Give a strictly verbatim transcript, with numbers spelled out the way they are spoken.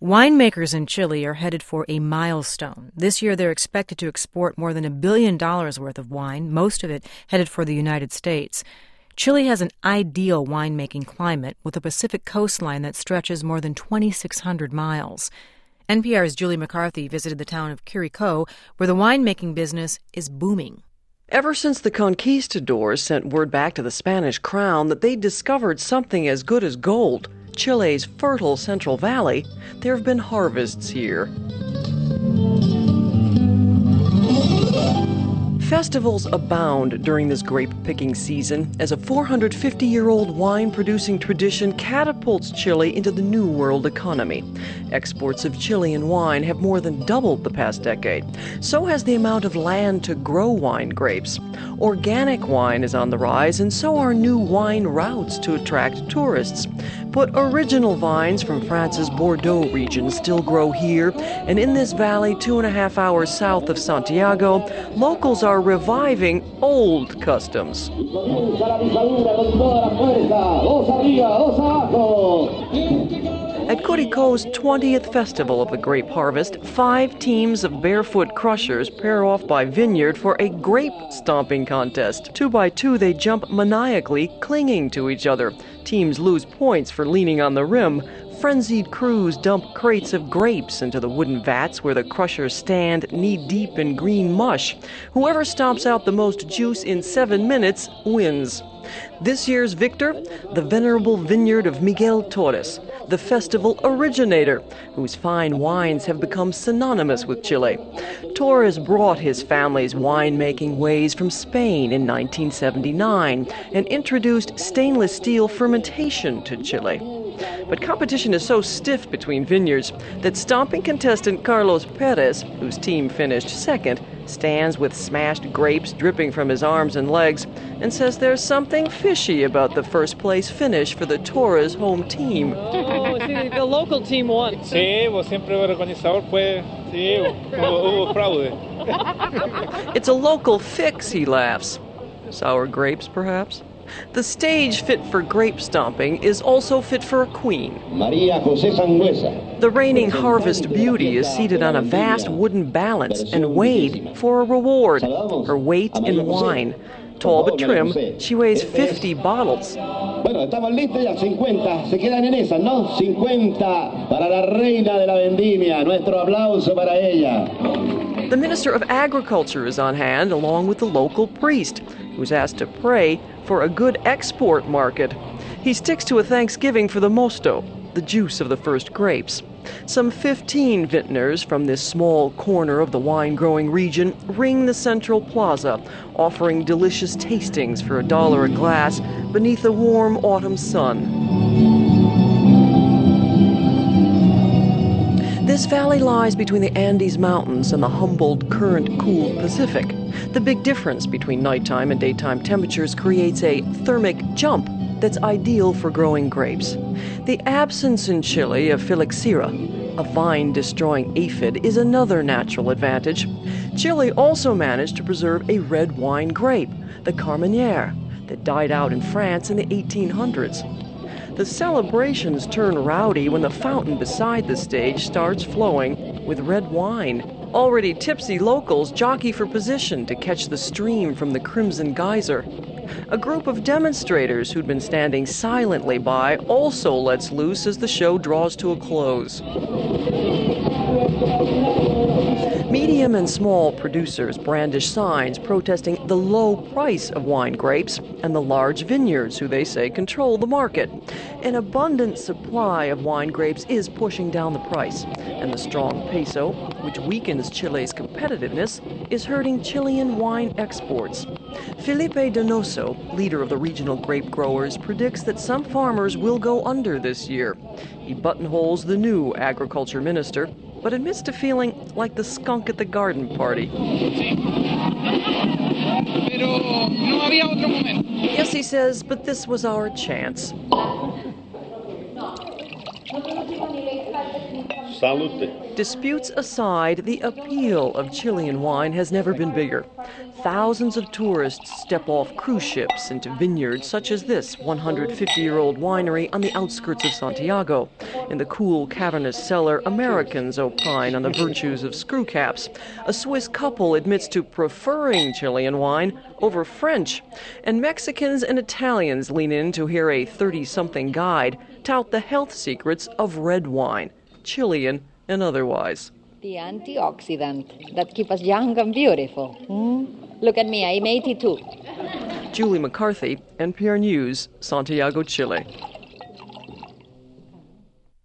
Winemakers in Chile are headed for a milestone. This year, they're expected to export more than a billion dollars worth of wine, most of it headed for the United States. Chile has an ideal winemaking climate with a Pacific coastline that stretches more than twenty-six hundred miles. N P R's Julie McCarthy visited the town of Curicó, where the winemaking business is booming. Ever since the conquistadors sent word back to the Spanish crown that they'd discovered something as good as gold, Chile's fertile Central Valley, there have been harvests here. Festivals abound during this grape-picking season as a four hundred fifty year old wine-producing tradition catapults Chile into the New World economy. Exports of Chilean wine have more than doubled the past decade. So has the amount of land to grow wine grapes. Organic wine is on the rise, and so are new wine routes to attract tourists. But original vines from France's Bordeaux region still grow here, and in this valley two and a half hours south of Santiago, locals are reviving old customs. At Curicó's twentieth Festival of the Grape Harvest, five teams of barefoot crushers pair off by vineyard for a grape stomping contest. Two by two, they jump maniacally, clinging to each other. Teams lose points for leaning on the rim. Frenzied crews dump crates of grapes into the wooden vats where the crushers stand knee-deep in green mush. Whoever stomps out the most juice in seven minutes wins. This year's victor, the venerable vineyard of Miguel Torres, the festival originator, whose fine wines have become synonymous with Chile. Torres brought his family's winemaking ways from Spain in nineteen seventy-nine and introduced stainless steel fermentation to Chile. But competition is so stiff between vineyards that stomping contestant Carlos Perez, whose team finished second, stands with smashed grapes dripping from his arms and legs and says there's something fishy about the first place finish for the Torres home team. Oh, sí, the local team won. Sí, pues siempre el organizador fue, sí, hubo, hubo fraude. It's a local fix, he laughs. Sour grapes, perhaps? The stage fit for grape stomping is also fit for a queen. María José Sangüesa. The reigning harvest beauty is seated on a vast wooden balance and weighed for a reward, her weight in wine. Tall but trim, she weighs fifty bottles. Bueno, estamos listos ya, cincuenta. Se quedan en esas, ¿no? cincuenta para la reina de la vendimia. Nuestro aplauso para ella. The Minister of Agriculture is on hand, along with the local priest, who's asked to pray for a good export market. He sticks to a thanksgiving for the mosto, the juice of the first grapes. Some fifteen vintners from this small corner of the wine-growing region ring the central plaza, offering delicious tastings for a dollar a glass beneath the warm autumn sun. This valley lies between the Andes Mountains and the Humboldt current-cooled Pacific. The big difference between nighttime and daytime temperatures creates a thermic jump that's ideal for growing grapes. The absence in Chile of phylloxera, a vine-destroying aphid, is another natural advantage. Chile also managed to preserve a red wine grape, the Carmenere, that died out in France in the eighteen hundreds. The celebrations turn rowdy when the fountain beside the stage starts flowing with red wine. Already tipsy locals jockey for position to catch the stream from the crimson geyser. A group of demonstrators who'd been standing silently by also lets loose as the show draws to a close. Medium and small producers brandish signs protesting the low price of wine grapes and the large vineyards who they say control the market. An abundant supply of wine grapes is pushing down the price, and the strong peso, which weakens Chile's competitiveness, is hurting Chilean wine exports. Felipe Donoso, leader of the regional grape growers, predicts that some farmers will go under this year. He buttonholes the new agriculture minister, but admits to feeling like the skunk at the garden party. Yes, he says, but this was our chance. Salute. Disputes aside, the appeal of Chilean wine has never been bigger. thousands of tourists step off cruise ships into vineyards such as this one hundred fifty-year-old winery on the outskirts of Santiago. In the cool, cavernous cellar, Americans opine on the virtues of screw caps. A Swiss couple admits to preferring Chilean wine over French. And Mexicans and Italians lean in to hear a thirty-something guide tout the health secrets of red wine, Chilean and otherwise. The antioxidant that keep us young and beautiful. Mm? Look at me, I'm eighty-two. Julie McCarthy, N P R News, Santiago, Chile.